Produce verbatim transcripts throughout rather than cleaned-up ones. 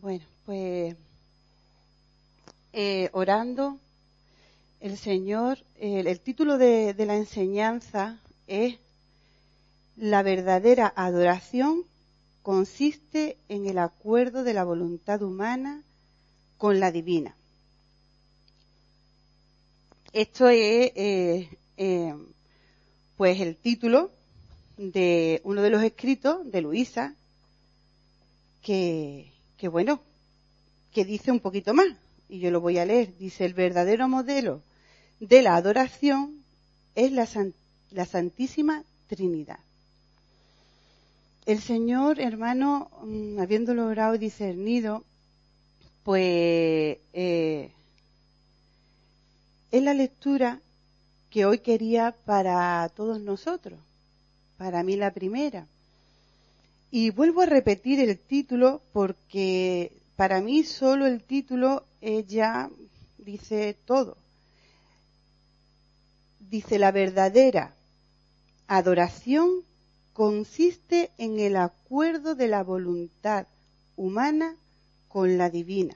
Bueno, pues eh, orando, el Señor, el, el título de, de la enseñanza es La verdadera adoración consiste en el acuerdo de la voluntad humana con la divina. Esto es eh, eh, pues el título de uno de los escritos de Luisa, que, que bueno, que dice un poquito más, y yo lo voy a leer. Dice: el verdadero modelo de la adoración es la, san, la Santísima Trinidad. El Señor, hermano, habiéndolo orado y discernido, pues eh, es la lectura que hoy quería para todos nosotros, para mí la primera. Y vuelvo a repetir el título porque para mí solo el título eh, ya dice todo. Dice: la verdadera adoración consiste en el acuerdo de la voluntad humana con la divina.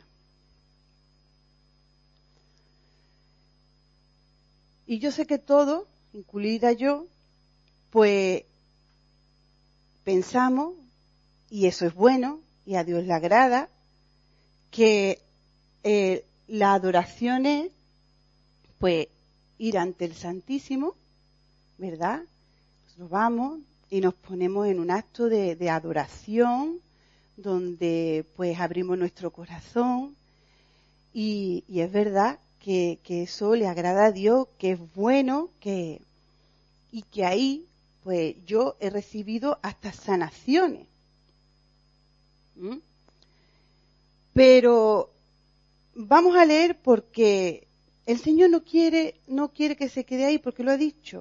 Y yo sé que todos, incluida yo, pues pensamos, y eso es bueno, y a Dios le agrada, que eh, la adoración es, pues, ir ante el Santísimo, ¿verdad? Nosotros vamos y nos ponemos en un acto de, de adoración, donde pues abrimos nuestro corazón, y, y es verdad que, que eso le agrada a Dios, que es bueno, que y que ahí pues yo he recibido hasta sanaciones. ¿Mm? Pero vamos a leer porque el Señor no quiere, no quiere que se quede ahí, porque lo ha dicho.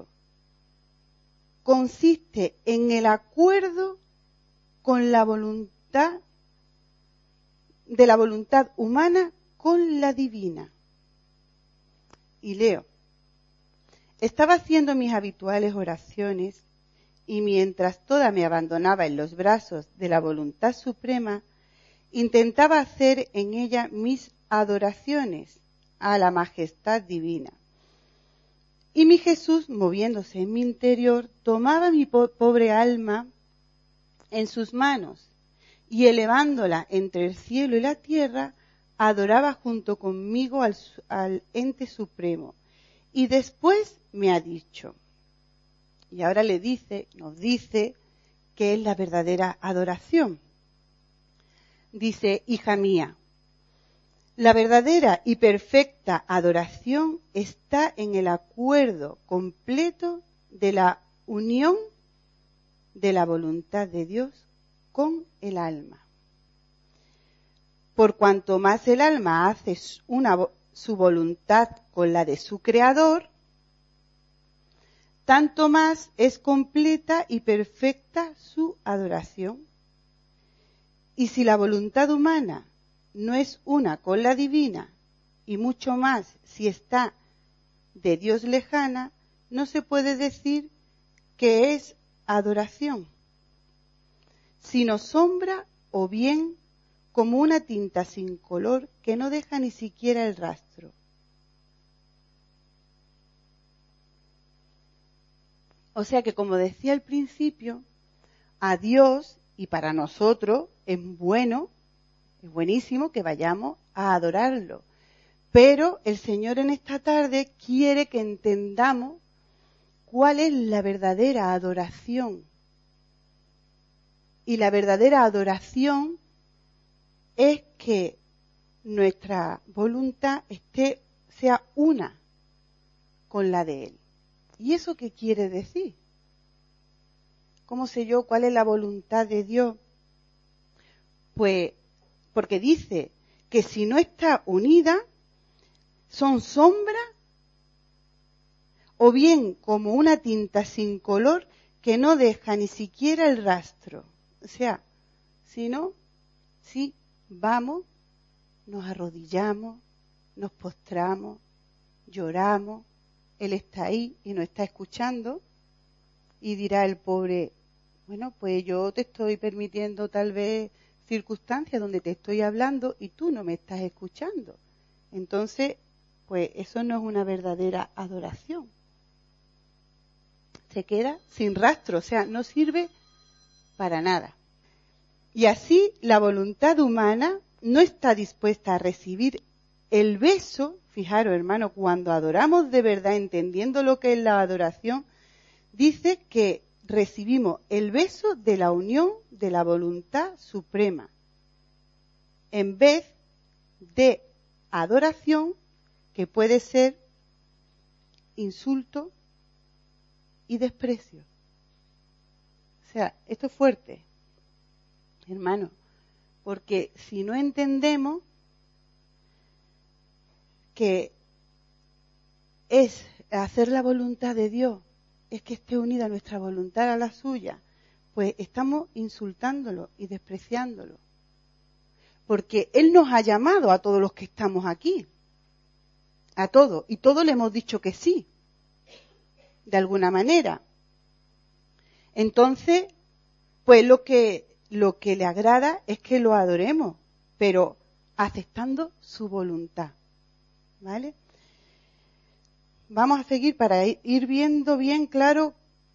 Consiste en el acuerdo con la voluntad, de la voluntad humana con la divina. Y leo: estaba haciendo mis habituales oraciones y mientras toda me abandonaba en los brazos de la voluntad suprema, intentaba hacer en ella mis adoraciones a la majestad divina. Y mi Jesús, moviéndose en mi interior, tomaba mi po- pobre alma en sus manos y elevándola entre el cielo y la tierra, adoraba junto conmigo al, al ente supremo. Y después me ha dicho, y ahora le dice, nos dice, que es la verdadera adoración. Dice: hija mía, la verdadera y perfecta adoración está en el acuerdo completo de la unión de la voluntad de Dios con el alma. Por cuanto más el alma hace una, su voluntad con la de su Creador, tanto más es completa y perfecta su adoración. Y si la voluntad humana no es una con la divina, y mucho más si está de Dios lejana, no se puede decir que es adoración, sino sombra o bien como una tinta sin color que no deja ni siquiera el rastro. O sea que, como decía al principio, a Dios y para nosotros es bueno, es buenísimo que vayamos a adorarlo. Pero el Señor en esta tarde quiere que entendamos cuál es la verdadera adoración. Y la verdadera adoración es que nuestra voluntad esté, sea una con la de Él. ¿Y eso qué quiere decir? ¿Cómo sé yo cuál es la voluntad de Dios? Pues porque dice que si no está unida, son sombra o bien como una tinta sin color que no deja ni siquiera el rastro. O sea, si no, si vamos, nos arrodillamos, nos postramos, lloramos, Él está ahí y nos está escuchando, y dirá el pobre: bueno, pues yo te estoy permitiendo tal vez circunstancia donde te estoy hablando y tú no me estás escuchando. Entonces, pues eso no es una verdadera adoración. Se queda sin rastro, o sea, no sirve para nada. Y así la voluntad humana no está dispuesta a recibir el beso. Fijaros, hermano, cuando adoramos de verdad, entendiendo lo que es la adoración, dice que recibimos el beso de la unión de la voluntad suprema, en vez de adoración, que puede ser insulto y desprecio. O sea, esto es fuerte, hermano, porque si no entendemos que es hacer la voluntad de Dios, es que esté unida nuestra voluntad a la suya, pues estamos insultándolo y despreciándolo. Porque Él nos ha llamado a todos los que estamos aquí, a todos, y todos le hemos dicho que sí, de alguna manera. Entonces, pues lo que, lo que le agrada es que lo adoremos, pero aceptando su voluntad, ¿vale? Vamos a seguir para ir viendo bien claro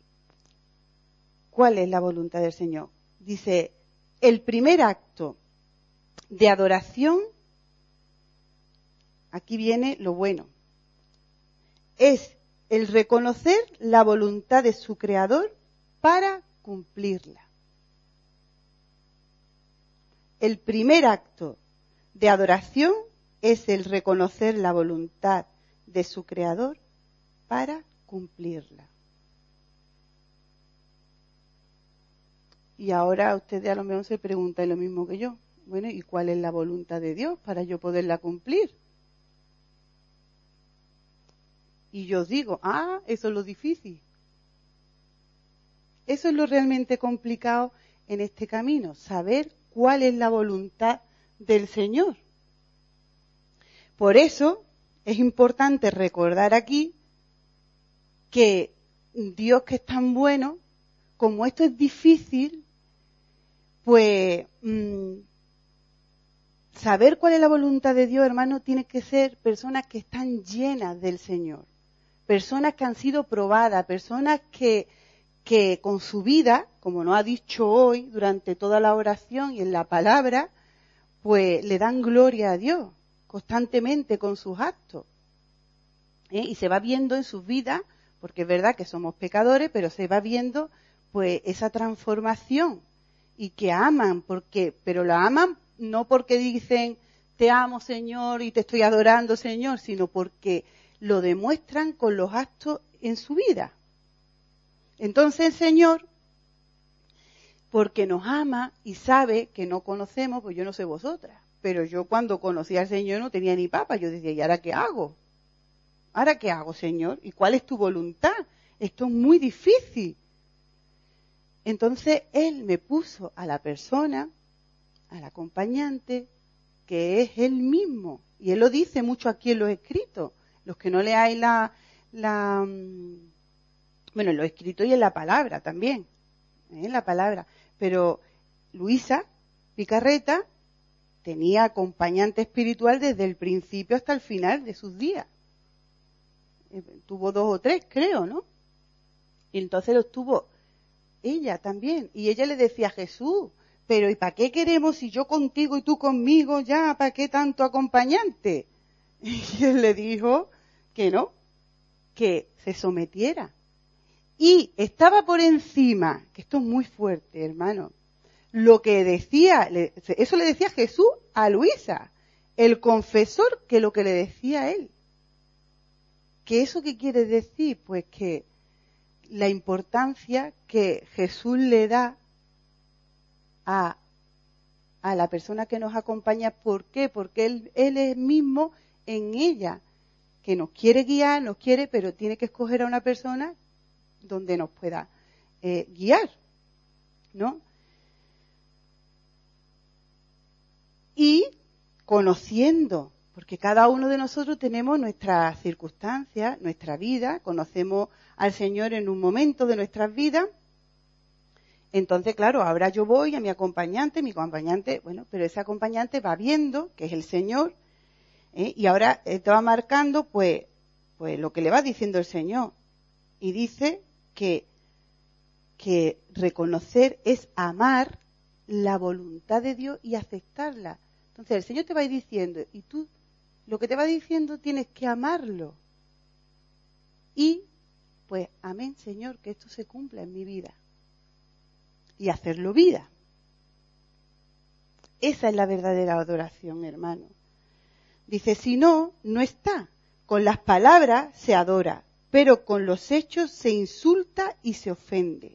cuál es la voluntad del Señor. Dice, el primer acto de adoración, aquí viene lo bueno, es el reconocer la voluntad de su Creador para cumplirla. El primer acto de adoración es el reconocer la voluntad de su Creador para cumplirla. Y ahora ustedes a lo mejor se preguntan lo mismo que yo. Bueno, ¿y cuál es la voluntad de Dios para yo poderla cumplir? Y yo os digo, ah, eso es lo difícil. Eso es lo realmente complicado en este camino, saber cuál es la voluntad del Señor. Por eso es importante recordar aquí que Dios, que es tan bueno, como esto es difícil, pues mmm, saber cuál es la voluntad de Dios, hermano, tiene que ser personas que están llenas del Señor, personas que han sido probadas, personas que, que con su vida, como nos ha dicho hoy durante toda la oración y en la palabra, pues le dan gloria a Dios constantemente con sus actos. ¿Eh? Y se va viendo en sus vidas, porque es verdad que somos pecadores, pero se va viendo pues esa transformación y que aman, porque, pero la aman no porque dicen te amo Señor y te estoy adorando Señor, sino porque lo demuestran con los actos en su vida. Entonces el Señor, porque nos ama y sabe que no conocemos, pues yo no sé vosotras, pero yo cuando conocí al Señor no tenía ni papa, yo decía, ¿y ahora qué hago? ¿Ahora qué hago, Señor? ¿Y cuál es tu voluntad? Esto es muy difícil. Entonces Él me puso a la persona, al acompañante, que es Él mismo. Y Él lo dice mucho aquí en los escritos. Los que no leáis la, la bueno, en los escritos y en la palabra también. ¿eh? En la palabra. Pero Luisa Picarreta tenía acompañante espiritual desde el principio hasta el final de sus días. Tuvo dos o tres, creo, ¿no? Y entonces los tuvo ella también. Y ella le decía a Jesús, pero ¿y para qué queremos si yo contigo y tú conmigo ya? ¿Para qué tanto acompañante? Y él le dijo que no, que se sometiera. Y estaba por encima, que esto es muy fuerte, hermano, lo que decía, eso le decía Jesús a Luisa, el confesor, que lo que le decía a él. ¿Qué eso qué quiere decir? Pues que la importancia que Jesús le da a, a la persona que nos acompaña. ¿Por qué? Porque Él, él es mismo en ella, que nos quiere guiar, nos quiere, pero tiene que escoger a una persona donde nos pueda eh, guiar, ¿no? Y conociendo, porque cada uno de nosotros tenemos nuestras circunstancias, nuestra vida, conocemos al Señor en un momento de nuestras vidas Entonces, claro, ahora yo voy a mi acompañante, mi acompañante, bueno, pero ese acompañante va viendo que es el Señor, ¿eh? Y ahora te va marcando, pues, pues lo que le va diciendo el Señor. Y dice que, que reconocer es amar la voluntad de Dios y aceptarla. Entonces, el Señor te va a ir diciendo, y tú, lo que te va diciendo, tienes que amarlo. Y, pues, amén, Señor, que esto se cumpla en mi vida. Y hacerlo vida. Esa es la verdadera adoración, hermano. Dice, si no, no está. Con las palabras se adora, pero con los hechos se insulta y se ofende.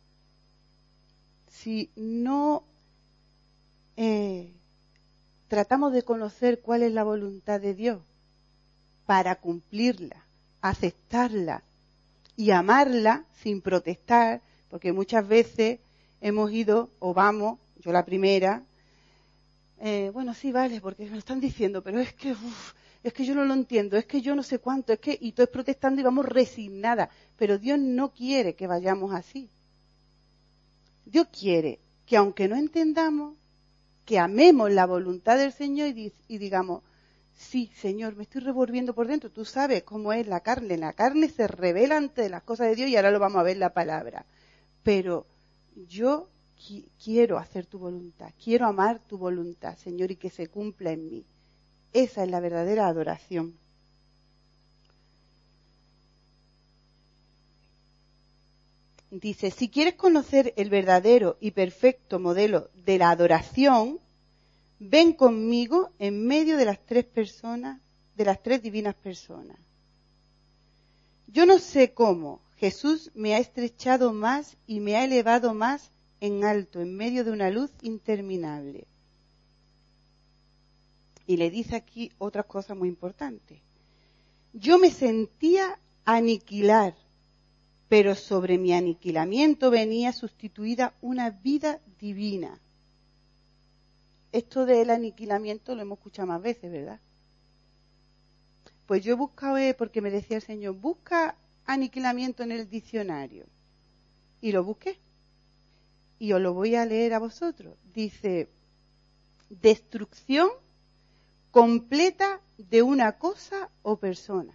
Si no eh, tratamos de conocer cuál es la voluntad de Dios para cumplirla, aceptarla y amarla sin protestar, porque muchas veces hemos ido, o vamos, yo la primera, eh, bueno, sí, vale, porque me lo están diciendo, pero es que, uf, es que yo no lo entiendo, es que yo no sé cuánto, es que, y tú es protestando y vamos resignadas, pero Dios no quiere que vayamos así. Dios quiere que aunque no entendamos, que amemos la voluntad del Señor y, di- y digamos, sí, Señor, me estoy revolviendo por dentro, tú sabes cómo es la carne, la carne se revela ante las cosas de Dios y ahora lo vamos a ver en la palabra, pero yo quiero hacer tu voluntad, quiero amar tu voluntad, Señor, y que se cumpla en mí. Esa es la verdadera adoración. Dice, si quieres conocer el verdadero y perfecto modelo de la adoración, ven conmigo en medio de las tres personas, de las tres divinas personas. Yo no sé cómo Jesús me ha estrechado más y me ha elevado más en alto, en medio de una luz interminable. Y le dice aquí otra cosa muy importante. Yo me sentía aniquilar, pero sobre mi aniquilamiento venía sustituida una vida divina. Esto del aniquilamiento lo hemos escuchado más veces, ¿verdad? Pues yo he buscado, porque me decía el Señor, busca aniquilamiento en el diccionario. Y lo busqué. Y os lo voy a leer a vosotros. Dice, destrucción completa de una cosa o persona.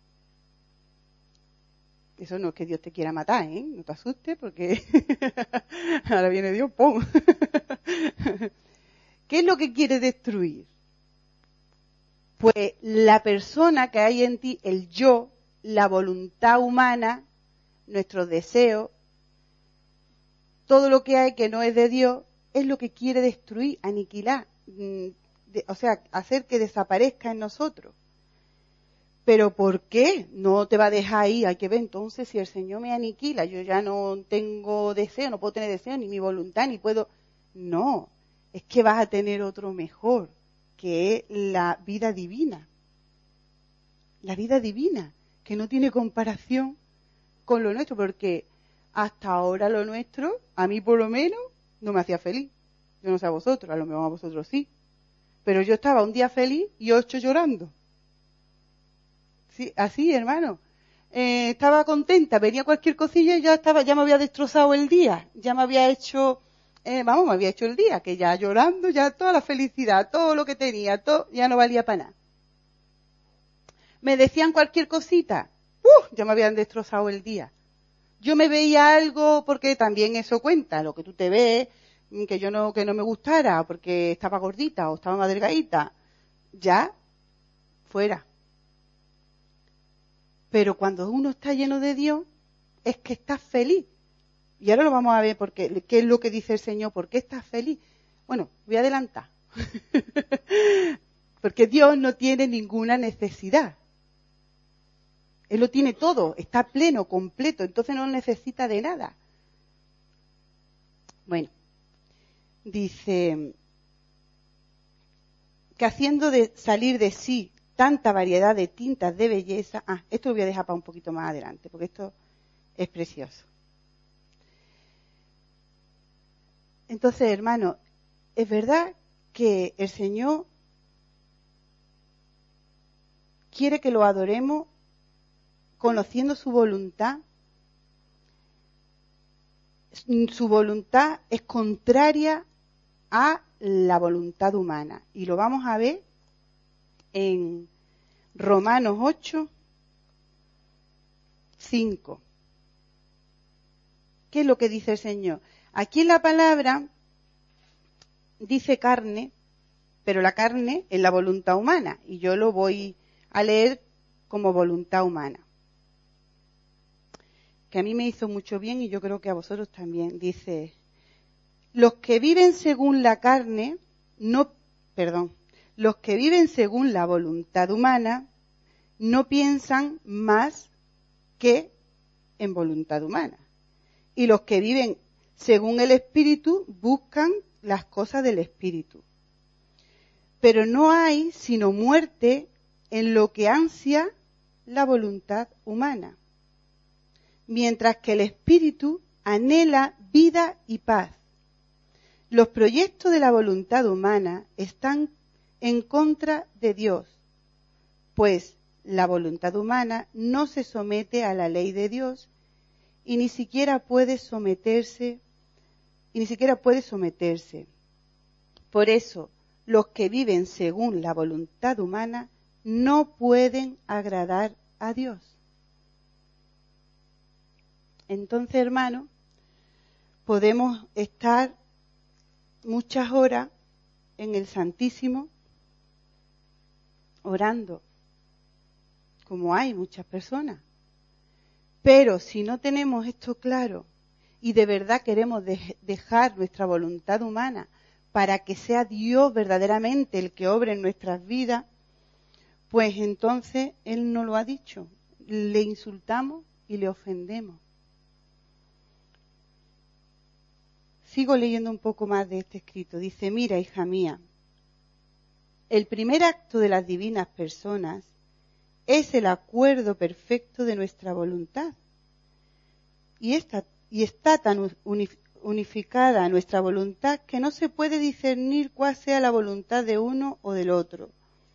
Eso no es que Dios te quiera matar, ¿eh? No te asustes porque ahora viene Dios, ¡pum! ¿Qué es lo que quiere destruir? Pues la persona que hay en ti, el yo, la voluntad humana, nuestros deseos, todo lo que hay que no es de Dios, es lo que quiere destruir, aniquilar, de, o sea, hacer que desaparezca en nosotros. ¿Pero por qué? No te va a dejar ahí, hay que ver entonces si el Señor me aniquila, yo ya no tengo deseo, no puedo tener deseo, ni mi voluntad, ni puedo... No, es que vas a tener otro mejor, que es la vida divina. La vida divina, que no tiene comparación con lo nuestro, porque hasta ahora lo nuestro, a mí por lo menos, no me hacía feliz. Yo no sé a vosotros, a lo mejor a vosotros sí. Pero yo estaba un día feliz y ocho llorando. Sí, así, hermano. Eh, estaba contenta, venía cualquier cosilla y ya estaba, ya me había destrozado el día, ya me había hecho, eh, vamos, me había hecho el día, que ya llorando, ya toda la felicidad, todo lo que tenía, todo, ya no valía para nada. Me decían cualquier cosita, ¡uh! Ya me habían destrozado el día. Yo me veía algo, porque también eso cuenta, lo que tú te ves, que yo no, que no me gustara, porque estaba gordita o estaba más delgadita, ya, fuera. Pero cuando uno está lleno de Dios, es que estás feliz. Y ahora lo vamos a ver, porque, qué es lo que dice el Señor, ¿por qué estás feliz? Bueno, voy a adelantar. Porque Dios no tiene ninguna necesidad. Él lo tiene todo, está pleno, completo, entonces no necesita de nada. Bueno, dice que haciendo de salir de sí tanta variedad de tintas de belleza, ah, esto lo voy a dejar para un poquito más adelante, porque esto es precioso. Entonces, hermano, es verdad que el Señor quiere que lo adoremos conociendo su voluntad, su voluntad es contraria a la voluntad humana. Y lo vamos a ver en Romanos ocho, cinco. ¿Qué es lo que dice el Señor? Aquí en la palabra dice carne, pero la carne es la voluntad humana, y yo lo voy a leer como voluntad humana, que a mí me hizo mucho bien y yo creo que a vosotros también. Dice, los que viven según la carne, no, perdón, los que viven según la voluntad humana, no piensan más que en voluntad humana. Y los que viven según el Espíritu buscan las cosas del Espíritu. Pero no hay sino muerte en lo que ansia la voluntad humana, mientras que el Espíritu anhela vida y paz. Los proyectos de la voluntad humana están en contra de Dios, pues la voluntad humana no se somete a la ley de Dios y ni siquiera puede someterse, y ni siquiera puede someterse. Por eso, los que viven según la voluntad humana no pueden agradar a Dios. Entonces, hermanos, podemos estar muchas horas en el Santísimo orando, como hay muchas personas. Pero si no tenemos esto claro y de verdad queremos de- dejar nuestra voluntad humana para que sea Dios verdaderamente el que obre en nuestras vidas, pues entonces Él no lo ha dicho. Le insultamos y le ofendemos. Sigo leyendo un poco más de este escrito. Dice, mira, hija mía, el primer acto de las divinas personas es el acuerdo perfecto de nuestra voluntad. Y, esta, y está tan unificada nuestra voluntad que no se puede discernir cuál sea la voluntad de uno o del otro.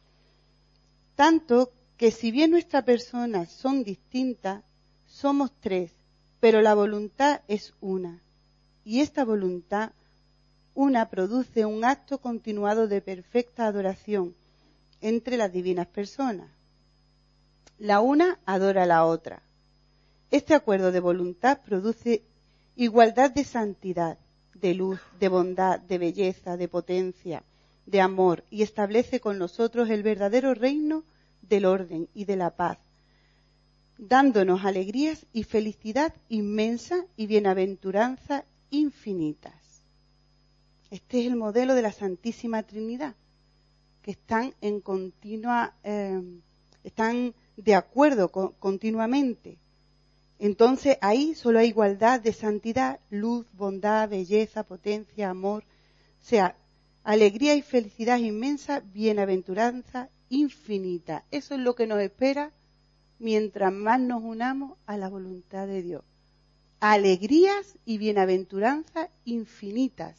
Tanto que si bien nuestras personas son distintas, somos tres, pero la voluntad es una. Y esta voluntad, una, produce un acto continuado de perfecta adoración entre las divinas personas. La una adora a la otra. Este acuerdo de voluntad produce igualdad de santidad, de luz, de bondad, de belleza, de potencia, de amor, y establece con nosotros el verdadero reino del orden y de la paz, dándonos alegrías y felicidad inmensa y bienaventuranza infinitas. Este es el modelo de la Santísima Trinidad, que están en continua, eh, están de acuerdo con, continuamente. Entonces ahí solo hay igualdad de santidad, luz, bondad, belleza, potencia, amor, o sea, alegría y felicidad inmensa, bienaventuranza infinita. Eso es lo que nos espera mientras más nos unamos a la voluntad de Dios. Alegrías y bienaventuranzas infinitas.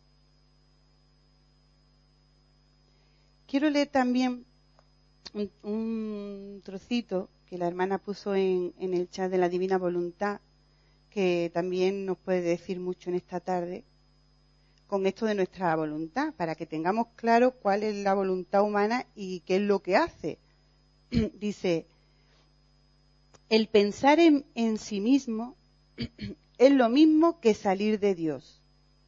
Quiero leer también un, un trocito que la hermana puso en, en el chat de la Divina Voluntad, que también nos puede decir mucho en esta tarde, con esto de nuestra voluntad, para que tengamos claro cuál es la voluntad humana y qué es lo que hace. Dice, el pensar en, en sí mismo es lo mismo que salir de Dios.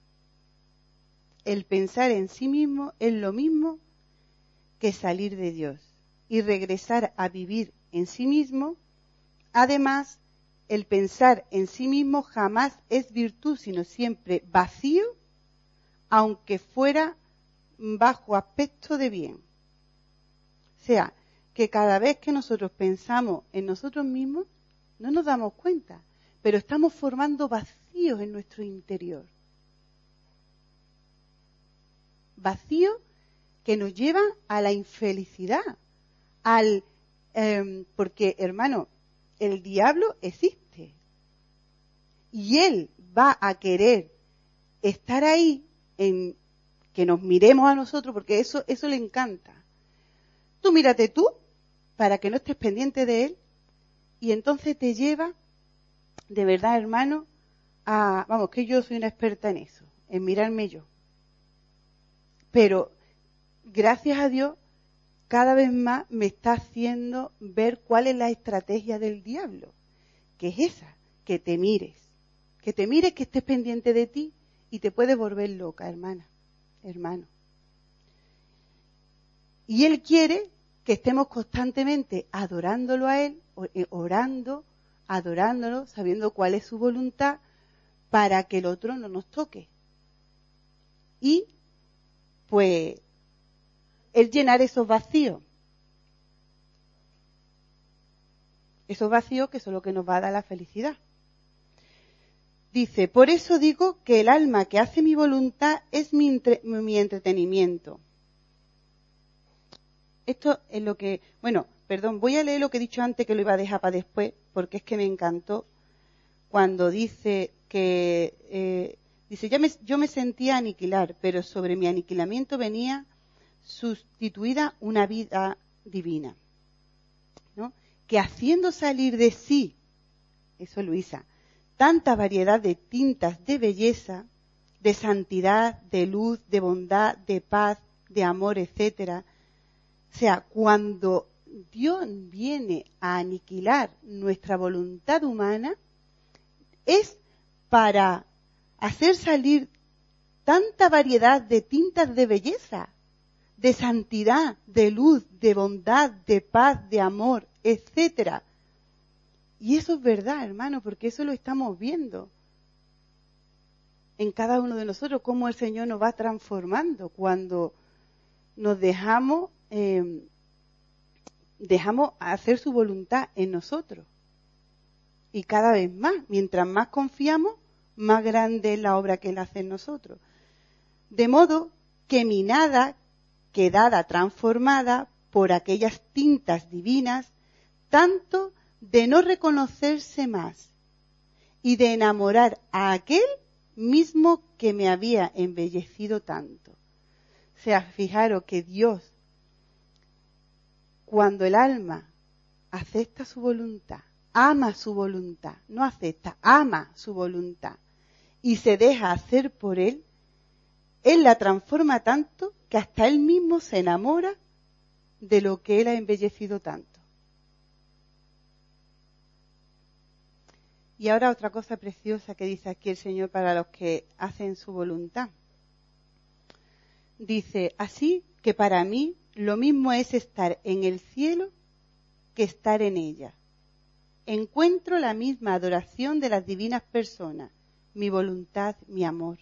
El pensar en sí mismo es lo mismo que salir de Dios y regresar a vivir en sí mismo. Además, el pensar en sí mismo jamás es virtud, sino siempre vacío, aunque fuera bajo aspecto de bien. O sea, que cada vez que nosotros pensamos en nosotros mismos, no nos damos cuenta, pero estamos formando vacíos en nuestro interior. Vacíos que nos llevan a la infelicidad, al eh, porque, hermano, el diablo existe y él va a querer estar ahí en que nos miremos a nosotros, porque eso eso le encanta. Tú mírate tú para que no estés pendiente de él, y entonces te lleva, de verdad, hermano, a, vamos, que yo soy una experta en eso, en mirarme yo. Pero, gracias a Dios, cada vez más me está haciendo ver cuál es la estrategia del diablo, que es esa, que te mires, que te mires, que estés pendiente de ti y te puedes volver loca, hermana, hermano. Y él quiere que estemos constantemente adorándolo a él, orando, adorándolo, sabiendo cuál es su voluntad, para que el otro no nos toque. Y, pues, el llenar esos vacíos. Esos vacíos que son lo que nos va a dar la felicidad. Dice, por eso digo que el alma que hace mi voluntad es mi, entre, mi entretenimiento. Esto es lo que, bueno, perdón, voy a leer lo que he dicho antes, que lo iba a dejar para después, porque es que me encantó cuando dice que, eh, dice, ya me, yo me sentía aniquilar, pero sobre mi aniquilamiento venía sustituida una vida divina, ¿no? Que haciendo salir de sí, eso Luisa, tanta variedad de tintas de belleza, de santidad, de luz, de bondad, de paz, de amor, etcétera. O sea, cuando Dios viene a aniquilar nuestra voluntad humana, es para hacer salir tanta variedad de tintas de belleza, de santidad, de luz, de bondad, de paz, de amor, etcétera. Y eso es verdad, hermano, porque eso lo estamos viendo en cada uno de nosotros, cómo el Señor nos va transformando cuando nos dejamos, eh, dejamos hacer su voluntad en nosotros. Y cada vez más, mientras más confiamos, más grande es la obra que Él hace en nosotros. De modo que mi nada, quedada transformada por aquellas tintas divinas, tanto de no reconocerse más y de enamorar a aquel mismo que me había embellecido tanto. O sea, fijaros que Dios, cuando el alma acepta su voluntad, ama su voluntad, no acepta, ama su voluntad y se deja hacer por Él, Él la transforma tanto que hasta Él mismo se enamora de lo que Él ha embellecido tanto. Y ahora otra cosa preciosa que dice aquí el Señor para los que hacen su voluntad. Dice, así que para mí lo mismo es estar en el cielo que estar en ella. Encuentro la misma adoración de las divinas personas, mi voluntad, mi amor.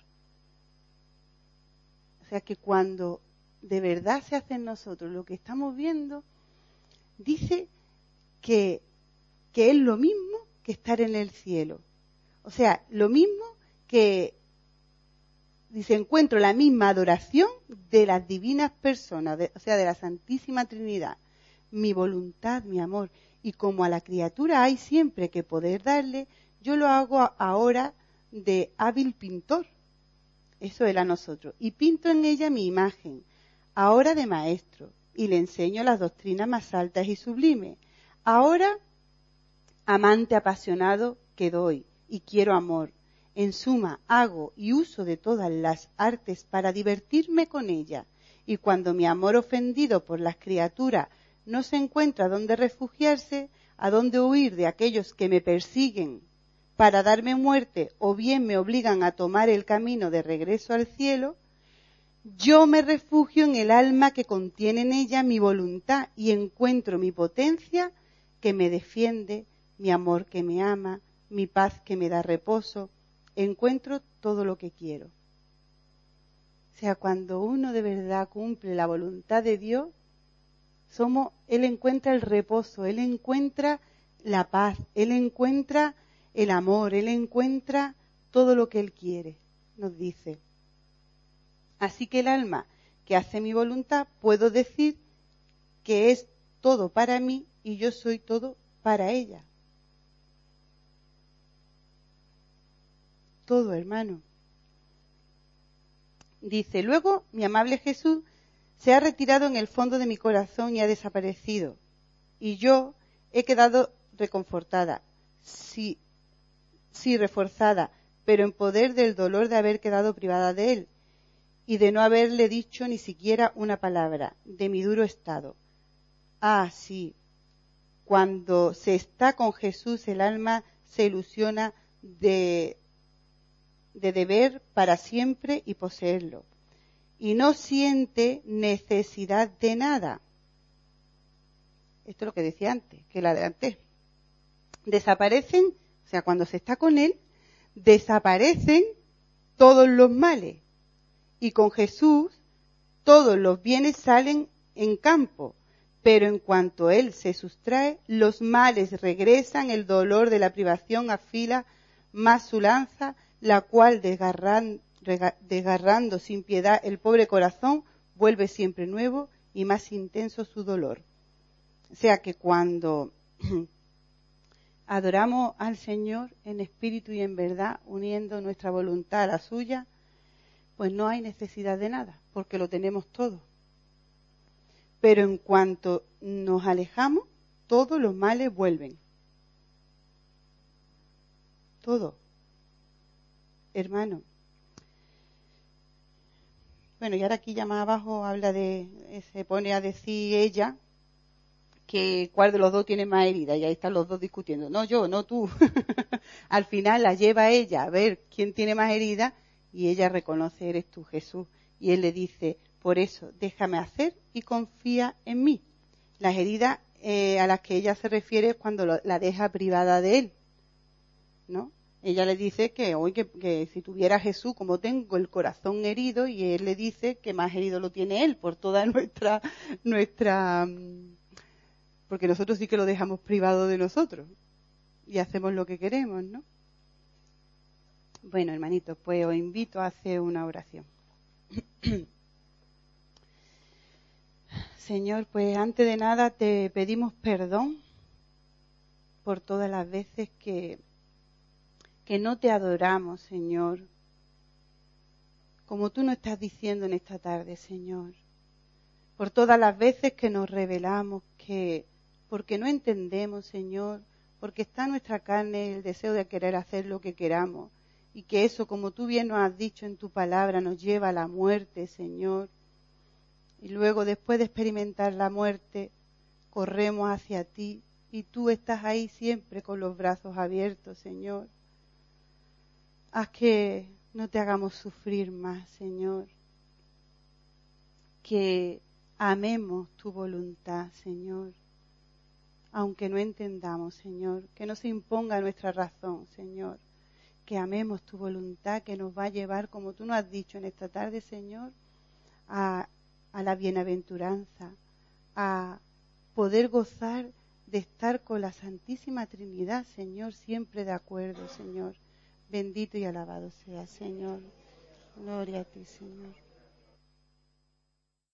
O sea que cuando de verdad se hace en nosotros lo que estamos viendo, dice que, que es lo mismo que estar en el cielo. O sea, lo mismo que, dice, encuentro la misma adoración de las divinas personas, de, o sea, de la Santísima Trinidad, mi voluntad, mi amor. Y como a la criatura hay siempre que poder darle, yo lo hago ahora de hábil pintor. Eso es a nosotros. Y pinto en ella mi imagen, ahora de maestro, y le enseño las doctrinas más altas y sublimes. Ahora, amante apasionado que doy y quiero amor. En suma, hago y uso de todas las artes para divertirme con ella. Y cuando mi amor ofendido por las criaturas no se encuentra dónde refugiarse, a dónde huir de aquellos que me persiguen para darme muerte o bien me obligan a tomar el camino de regreso al cielo, yo me refugio en el alma que contiene en ella mi voluntad y encuentro mi potencia que me defiende, mi amor que me ama, mi paz que me da reposo, encuentro todo lo que quiero. O sea, cuando uno de verdad cumple la voluntad de Dios, somos, Él encuentra el reposo, Él encuentra la paz, Él encuentra el amor, Él encuentra todo lo que Él quiere, nos dice. Así que el alma que hace mi voluntad, puedo decir que es todo para mí y yo soy todo para ella. Todo, hermano. Dice, luego mi amable Jesús se ha retirado en el fondo de mi corazón y ha desaparecido. Y yo he quedado reconfortada, sí, sí reforzada, pero en poder del dolor de haber quedado privada de él y de no haberle dicho ni siquiera una palabra, de mi duro estado. Ah, sí, cuando se está con Jesús el alma se ilusiona de, de deber para siempre y poseerlo, y no siente necesidad de nada. Esto es lo que decía antes, que la adelanté. Desaparecen, o sea, cuando se está con él, desaparecen todos los males. Y con Jesús, todos los bienes salen en campo. Pero en cuanto él se sustrae, los males regresan, el dolor de la privación afila más su lanza, la cual desgarran, rega, desgarrando sin piedad el pobre corazón, vuelve siempre nuevo y más intenso su dolor. O sea que cuando adoramos al Señor en espíritu y en verdad, uniendo nuestra voluntad a la suya, pues no hay necesidad de nada, porque lo tenemos todo. Pero en cuanto nos alejamos, todos los males vuelven. Todo. Hermano. Bueno, y ahora aquí ya más abajo habla de, se pone a decir ella, que cuál de los dos tiene más herida, y ahí están los dos discutiendo. No yo, no tú. Al final la lleva ella a ver quién tiene más herida, y ella reconoce, eres tú, Jesús. Y él le dice, por eso, déjame hacer y confía en mí. Las heridas eh, a las que ella se refiere es cuando lo, la deja privada de él, ¿no? Ella le dice que hoy que, que si tuviera Jesús, como tengo el corazón herido, y él le dice que más herido lo tiene él por toda nuestra, nuestra, porque nosotros sí que lo dejamos privado de nosotros y hacemos lo que queremos, ¿no? Bueno, hermanitos, pues os invito a hacer una oración. Señor, pues antes de nada te pedimos perdón por todas las veces que, que no te adoramos, Señor, como tú nos estás diciendo en esta tarde, Señor. Por todas las veces que nos rebelamos, que porque no entendemos, Señor, porque está en nuestra carne el deseo de querer hacer lo que queramos, y que eso, como tú bien nos has dicho en tu palabra, nos lleva a la muerte, Señor. Y luego, después de experimentar la muerte, corremos hacia ti, y tú estás ahí siempre con los brazos abiertos, Señor. Haz que no te hagamos sufrir más, Señor. Que amemos tu voluntad, Señor. Aunque no entendamos, Señor. Que no se imponga nuestra razón, Señor. Que amemos tu voluntad, que nos va a llevar, como tú nos has dicho en esta tarde, Señor, a, a la bienaventuranza, a poder gozar de estar con la Santísima Trinidad, Señor, siempre de acuerdo, Señor. Bendito y alabado sea, Señor. Gloria a ti, Señor.